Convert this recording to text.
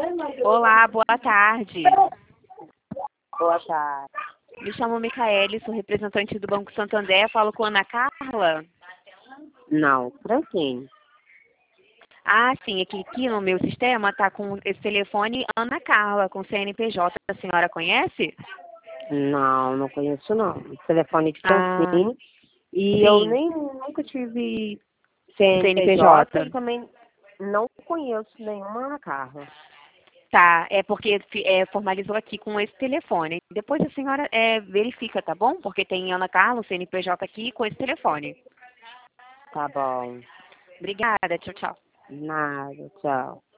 Olá, boa tarde. Boa tarde. Me chamo Micaele, sou representante do Banco Santander. Falo com a Ana Carla? Não, Franquinho. Ah, sim, aqui no meu sistema está com esse telefone Ana Carla, com CNPJ. A senhora conhece? Não conheço não. Telefone de Ah, Francine. E eu sim, nem nunca tive CNPJ CNPJ. e também não conheço nenhuma Ana Carla. Tá, é porque formalizou aqui com esse telefone. Depois a senhora verifica, tá bom? Porque tem Ana Carla, o CNPJ aqui com esse telefone. Tá bom. Obrigada, tchau, tchau. Nada, tchau.